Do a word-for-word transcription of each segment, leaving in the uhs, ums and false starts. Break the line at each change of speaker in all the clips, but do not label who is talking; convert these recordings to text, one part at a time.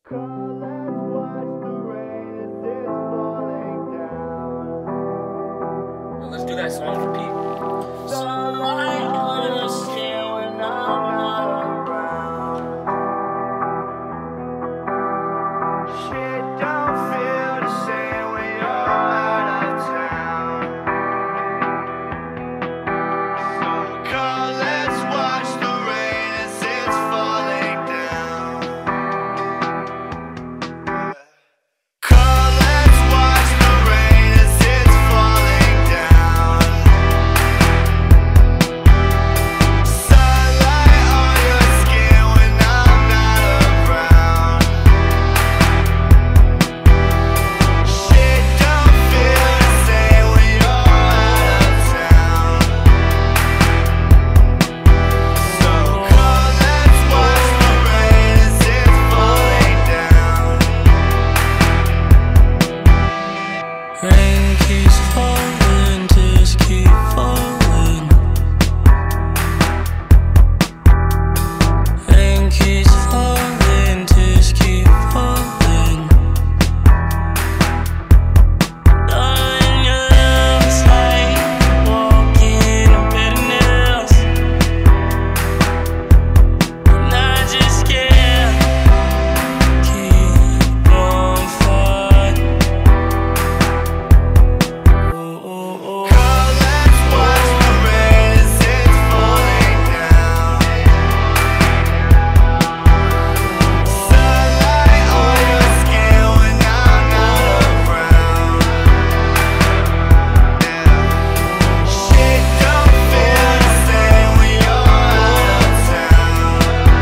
Come, let's watch the rain as it's falling down.
Well, let's do that song for people.
Sunlight on your skin when I'm not around. Shit don't feel the same when you're out of town. So come, let's watch the rain as it's falling down. Come, let's watch the rain as it's falling down. Sunlight on your skin when I'm not around. Shit don't feel the same when you're out of town. So come, let's watch the rain as it's falling down.
Rain keeps falling, just keep falling. Rain keeps falling, just keep falling. Darling, your love is like walking on better nails, and I just can't keep on fighting. Oh, oh, oh.
Come, let's watch the rain as it's falling down. Sunlight on your skin when I'm not around. Shit don't feel the same when you're out of town.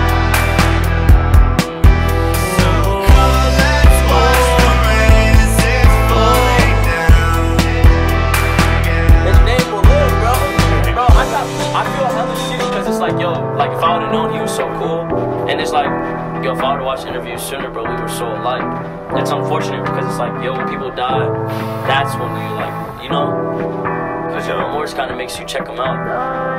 So come, let's watch the rain as it's falling down.
His name will live, bro. Bro, I got, I feel hella shit because it's like, yo, like if I would've known he was so cool, and it's like, yo, if I would've watched interviews sooner, bro, we were so alike. It's unfortunate because it's like, yo, when people die, that's when we like, you know, because your remorse kind of makes you check them out.